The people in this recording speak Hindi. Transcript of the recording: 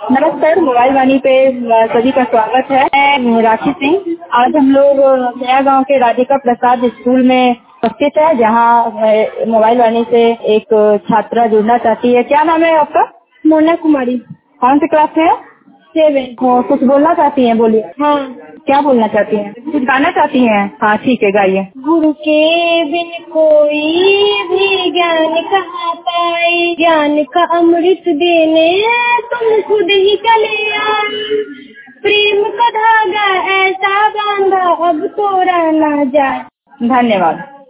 नमस्कार, मोबाइल वाणी पे सभी का स्वागत है। मैं राखी सिंह। आज हम लोग नया गांव के राधिका प्रसाद स्कूल में उपस्थित है, जहां मोबाइल वाणी से एक छात्रा जुड़ना चाहती है। क्या नाम है आपका? मोना कुमारी। कौन सी क्लास में है? 7। कुछ बोलना चाहती हैं? बोलिए। हाँ। क्या बोलना चाहती हैं? कुछ गाना चाहती हैं? हाँ ठीक है, गाइए। गुरु के बिन कोई भी ज्ञान कहाँ पाए, ज्ञान का अमृत देने तुम खुद ही चले आए। प्रेम का धागा ऐसा बांधा अब तोड़ा ना जाए। धन्यवाद।